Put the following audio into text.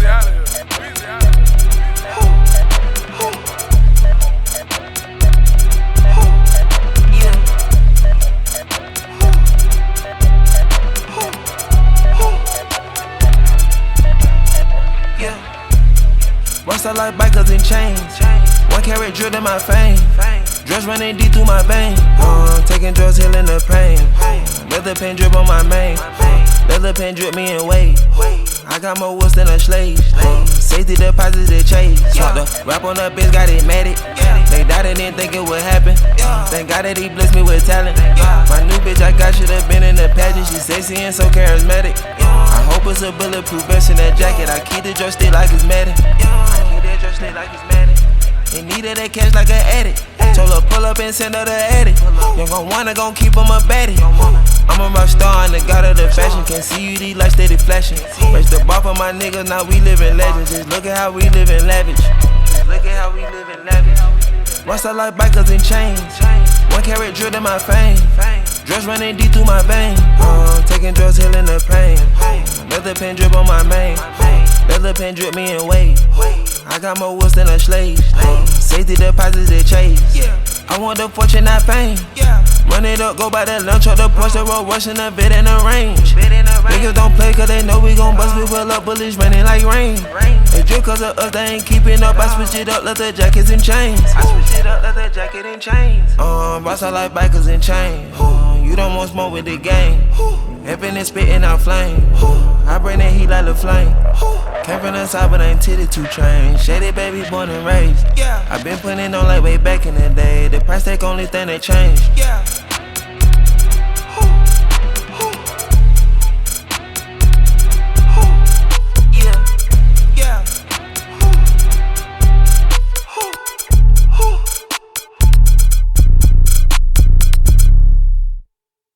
out of here. Weezy out of here. Bust out like bikers in chains. 1 carat drilled in my fame. Drugs running deep through my veins. Taking drugs, healing the pain. Leather pen drip on my main. Leather pen drip me in weight. I got more woods than a slave. Safety deposits they chase. The rap on the bitch got it matted. They died and didn't think it would happen. Thank God that he blessed me with talent. My new bitch I got should've been in the pageant. She sexy and so charismatic. I hope it's a bulletproof vest in that jacket. I keep the drug stick like it's matted. They needed that cash like an addict. Told her pull up and send her the edit. You gon' wanna keep him a baddie. I'm a rock star and the god of the fashion. Can't see you, these lights steady flashing. Raise the bar for my niggas, now we living legends. Just look at how we living lavish. Bust out like bikers in chains. 1 carat drilled in my fame. Drugs running deep through my veins. Taking drugs, healing the pain. Leather pen drip on my main. Leather pen drip me in weight. I got more woods than a slave. Safety deposits they chase. I want the fortune, not fame. Run it up, go by the lunch or the Porsche, the road rushing the bit in the range. Niggas don't play cause they know we gon' bust. We pull up bullets raining like rain. They drip cause of us, they ain't keeping up. I switch it up, leather jackets and chains. Boss out like bikers in chains. You don't want smoke with the gang. Heaven is spitting out flame. I bring that heat like the flame. Came from the side but ain't titty too trained. Shady baby born and raised. I been putting on like way back in the day. The price tag only thing that changed.